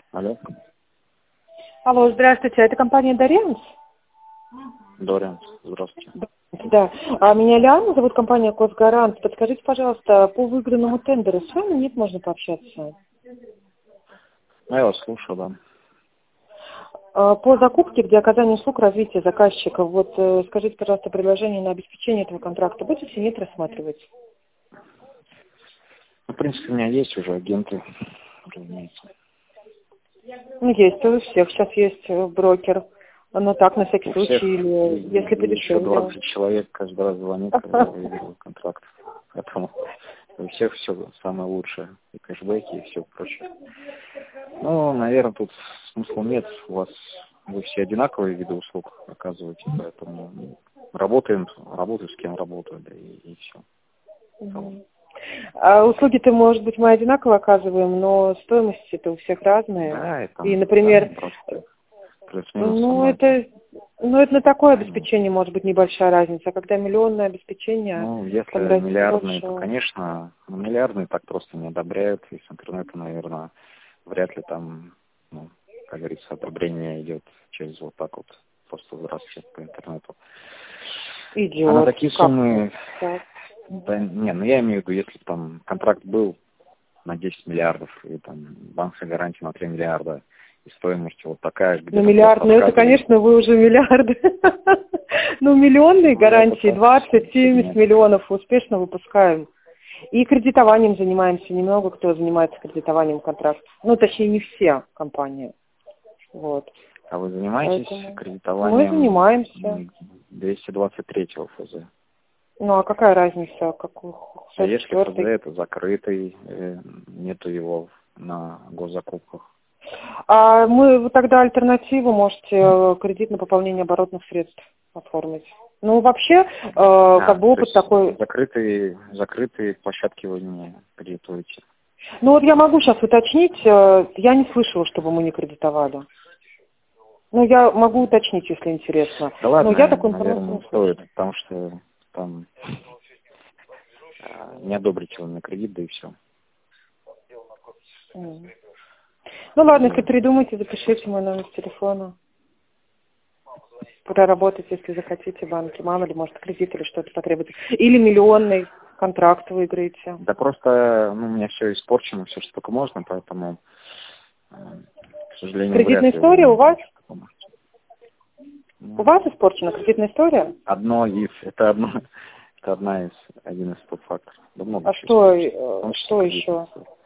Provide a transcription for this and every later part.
Алло. Алло, здравствуйте, это компания Дорианс? Дорианс, здравствуйте. Да. Меня Лиана зовут, компания Косгарант. Подскажите, пожалуйста, по выигранному тендеру с вами нет, можно пообщаться? Ну, я вас слушаю, да. По закупке, где оказание услуг развития заказчика, вот скажите, пожалуйста, предложение на обеспечение этого контракта будете, нет, рассматривать? Ну, в принципе, у меня есть уже агенты, разумеется. Ну, есть у всех. Сейчас есть брокер. Ну так, на всякий У случай, всех или если и еще подешевле. 20 человек каждый раз звонит, когда выиграл контракт. Поэтому у всех все самое лучшее. И кэшбэки, и все прочее. Ну, наверное, тут смысла нет. Вы все одинаковые виды услуг оказываете, поэтому работаю с кем работаю, да и все. А услуги-то, может быть, мы одинаково оказываем, но стоимости-то у всех разные. Да, это И, например, просто плюс-минус это на такое обеспечение может быть небольшая разница. А когда миллионное обеспечение, Ну, если там разница миллиардные, то, больше. конечно, миллиардные так просто не одобряют. И с интернета, наверное, вряд ли там, как говорится, одобрение идет через вот так вот, просто здравствуйте по интернету. Идет. А на такие суммы, Так. да, не, ну я имею в виду, если там контракт был на 10 миллиардов, и там банковская гарантия на 3 миллиарда, и стоимость вот такая, где Ну, миллиард, ну это, конечно, вы уже миллиарды. Ну, миллионные гарантии, 20-70 миллионов успешно выпускаем. И кредитованием занимаемся немного, кто занимается кредитованием контрактов. Ну, точнее, не все компании. Вот. А вы занимаетесь Поэтому кредитованием? мы занимаемся. 223-го ФЗ. Ну, а какая разница? А если ФЗ это закрытый, нету его на госзакупках? А вы тогда альтернативу можете кредит на пополнение оборотных средств оформить. Ну, вообще, как бы опыт такой... Закрытые площадки вы не кредитуете? Ну, вот я могу сейчас уточнить. Я не слышала, чтобы мы не кредитовали. Ну, я могу уточнить, если интересно. Да ладно, но я такой наверное, не стоит, потому что там не одобрите вы на кредит, да и все. Ну, ладно, если придумаете, запишите мой номер телефона. Проработать, если захотите, банки. Мало ли, может, кредит или что-то потребуется. Или миллионный контракт выиграете. Да просто, у меня все испорчено, все, что только можно, поэтому, к сожалению, кредитная история у вас? У вас испорчена кредитная история? Это один из подфакторов. А что еще?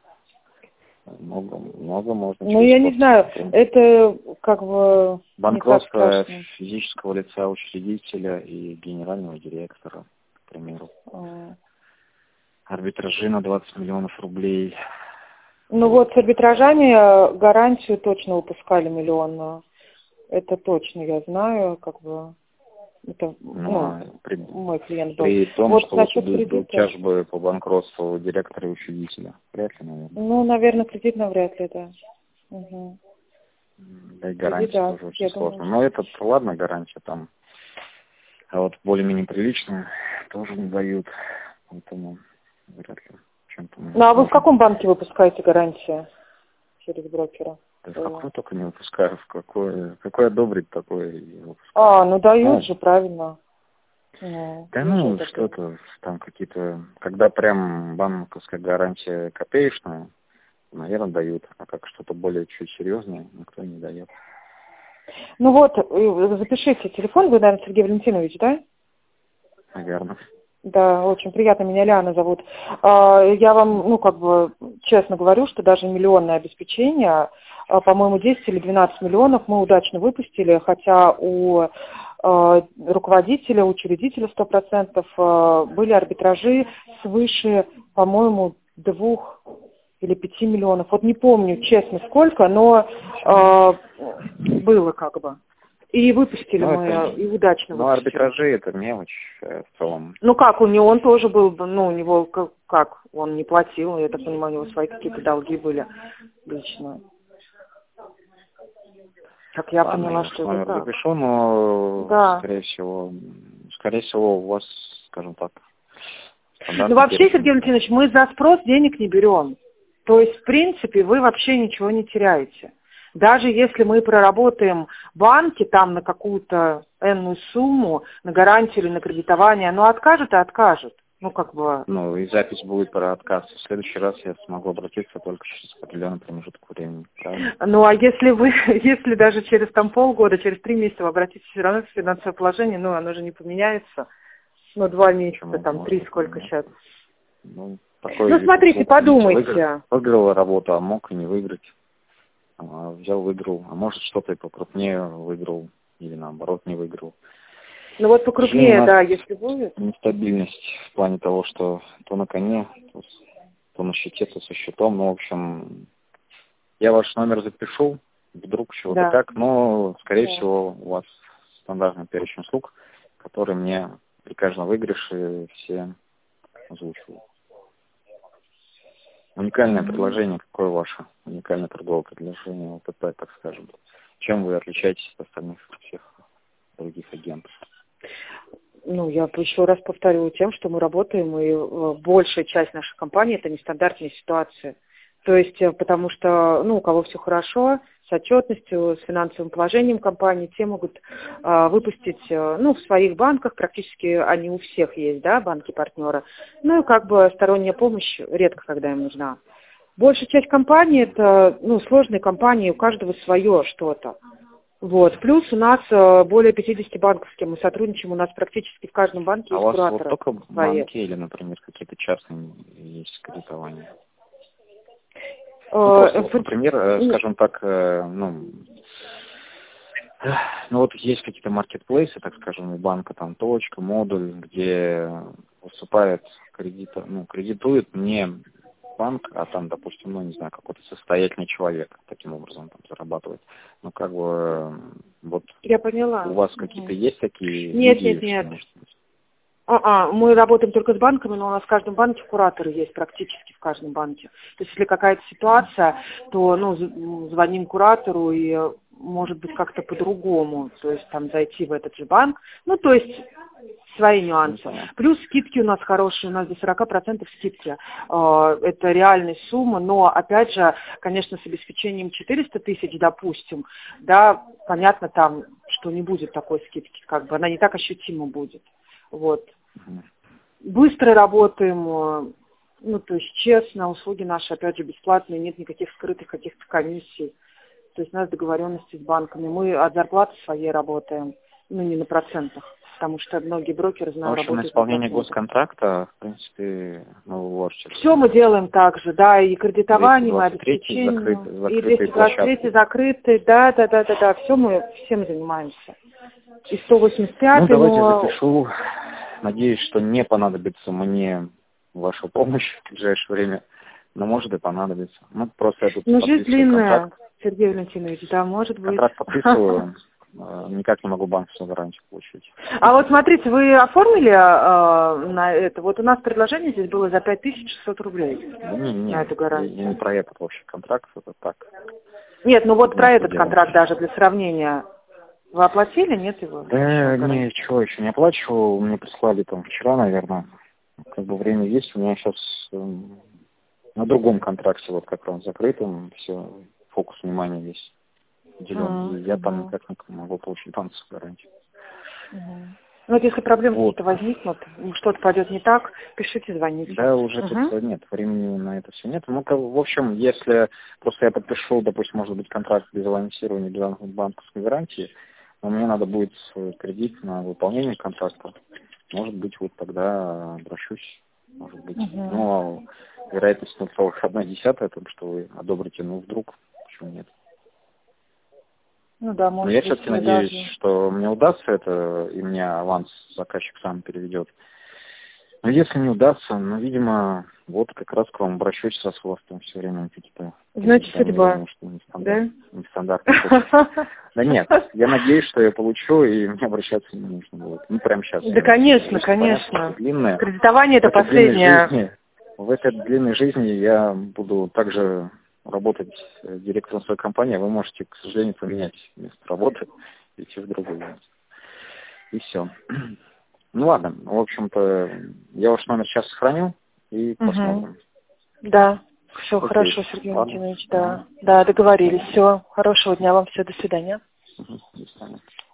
Много можно. Ну, я не знаю, это как бы... Банкротство физического лица учредителя и генерального директора, к примеру. Арбитражи на 20 миллионов рублей. Ну вот с арбитражами гарантию точно выпускали миллионную. Это точно, я знаю, как бы... Это, мой клиент был. При том, вот, что был тяжбы по банкротству директора и учредителя. Вряд ли, наверное. Ну, наверное, кредитно вряд ли, да. Угу. Да и гарантия тоже очень сложно. Но это, ладно, гарантия там. А вот более-менее приличную тоже не дают. Поэтому вряд ли чем-то... Ну, а вы в каком банке выпускаете гарантию через брокера? Да в какой только не выпускаю, в какой одобрить такой. Ну дают же, правильно. Что-то там какие-то, когда прям банковская гарантия копеечная, наверное, дают, а как что-то более чуть серьезное, никто не дает. Ну вот, запишите телефон, вы, наверное, Сергей Валентинович, да? Наверное. Да, очень приятно, меня Лиана зовут. Я вам, честно говорю, что даже миллионное обеспечение, по-моему, 10 или 12 миллионов мы удачно выпустили, хотя у руководителя, учредителя 100% были арбитражи свыше, по-моему, 2 или 5 миллионов. Вот не помню, честно, сколько, но было как бы. И выпустили и удачно выпустили. Ну, арбитражи это мелочь в целом. Ну как, он тоже был, у него, как, он не платил, я так понимаю, у него свои какие-то долги были лично. Как я поняла, что это так. Запишу, но, да. скорее всего, у вас, скажем так, вообще, Сергей Валентинович, мы за спрос денег не берем. То есть, в принципе, вы вообще ничего не теряете. Даже если мы проработаем банки там на какую-то энную сумму, на гарантию или на кредитование, ну, откажет и откажет. Ну, как бы... Ну, и запись будет про отказ. В следующий раз я смогу обратиться только через определенный промежуток времени, правильно? Ну, а если вы, если даже через там полгода, через 3 месяца вы обратитесь, все равно финансовое положение, ну, оно же не поменяется. Ну, 2 месяца, Почему? там, 3 Может, сколько сейчас. Ну, такой Ну, смотрите, подумайте. Выиграл работу, а мог и не выиграть. Взял, выиграл. А может, что-то и покрупнее выиграл. Или наоборот не выиграл. Ну, вот покрупнее, да, если будет. Нестабильность в плане того, что то на коне, то на щите, то со щитом. Ну, в общем, я ваш номер запишу, вдруг чего-то Да. так, но, скорее всего, у вас стандартный перечень услуг, который мне при каждом выигрыше все озвучивают. Уникальное предложение, какое ваше уникальное торговое предложение ОТП, так скажем? Чем вы отличаетесь от остальных всех других агентов? Ну, я еще раз повторю тем, что мы работаем, и большая часть нашей компании – это нестандартные ситуации. То есть, потому что, ну, у кого все хорошо, с отчетностью, с финансовым положением компании, те могут выпустить, ну, в своих банках, практически они у всех есть, да, банки-партнеры. Ну, и как бы сторонняя помощь редко, когда им нужна. Большая часть компаний – это, ну, сложные компании, у каждого свое что-то. Вот. Плюс у нас более 50 банков, с кем мы сотрудничаем, у нас практически в каждом банке есть кураторы. А у вас вот только свои. банки или, например, какие-то частные есть кредитования? Ну, просто, например, скажем так, ну, вот есть какие-то маркетплейсы, так скажем, у банка там точка, модуль, где выступает кредитует не банк, а там, допустим, ну, не знаю, какой-то состоятельный человек таким образом там зарабатывает. Ну, как бы, вот я поняла. У вас какие-то есть такие Нет, идеи? нет. Мы работаем только с банками, но у нас в каждом банке кураторы есть, практически в каждом банке. То есть, если какая-то ситуация, то, ну, звоним куратору и, может быть, как-то по-другому, то есть, там, зайти в этот же банк. Ну, то есть, свои нюансы. Плюс скидки у нас хорошие, у нас до 40% скидки. Это реальная сумма, но, опять же, конечно, с обеспечением 400 тысяч, допустим, да, понятно там, что не будет такой скидки, как бы, она не так ощутима будет. Вот. Быстро работаем, ну, то есть честно, услуги наши, опять же, бесплатные, нет никаких скрытых каких-то комиссий. То есть у нас договоренности с банками. Мы от зарплаты своей работаем, ну, не на процентах, потому что многие брокеры, знаю, работают. В общем, на исполнение госконтракта, в принципе, вы вложите. Все мы делаем так же, да, и кредитование, и обеспечение, и 223 закрытые, да, всем занимаемся. И 185, давайте запишу. Надеюсь, что не понадобится мне ваша помощь в ближайшее время, но может и понадобится. Ну, просто я тут жизнь длинная, контракт. Сергей Валентинович, да, может быть. Контракт подписываю, никак не могу банковскую гарантию получить. А вот смотрите, вы оформили на это? Вот у нас предложение здесь было за 5600 рублей. Не, на эту гарантию. Я не про этот вообще контракт, это так. Нет, ну вот про этот контракт даже для сравнения. Вы оплатили, нет его? Да, ничего еще не оплачивал. Мне прислали там вчера, наверное. Как бы время есть. У меня сейчас на другом контракте, вот как раз закрытым, все, фокус внимания весь уделен. И я там никак не могу получить банковскую гарантию. Ну вот если проблемы какие-то возникнут, что-то пойдет не так, пишите, звоните. Да, уже тут нет, времени на это все нет. Ну, в общем, если просто я подпишу, допустим, может быть, контракт без авансирования, без банковской гарантии, но мне надо будет кредит на выполнение контракта. Может быть, вот тогда обращусь. Может быть. Ну, а вероятность 0,1, том, что вы одобрите, ну, вдруг, почему нет? Ну да, может быть. Но я все-таки надеюсь, что мне удастся это, и мне аванс заказчик сам переведет. Но если не удастся, ну, видимо, вот как раз к вам обращусь, раз у вас там все время какие-то... Значит, судьба. Да? Нестандартные. Да нет, я надеюсь, что я получу, и мне обращаться не нужно будет. Ну, прямо сейчас. Да, конечно. Длинное. Кредитование это последнее. В этой длинной жизни я буду также работать директором своей компании, а вы можете, к сожалению, поменять место работы и идти в другую. И все. Ну ладно, в общем-то, я ваш номер сейчас сохраню и посмотрим. Да. Все, хорошо, Сергей Валентинович, да. Да, договорились. Все, хорошего дня вам, все, до свидания. До свидания.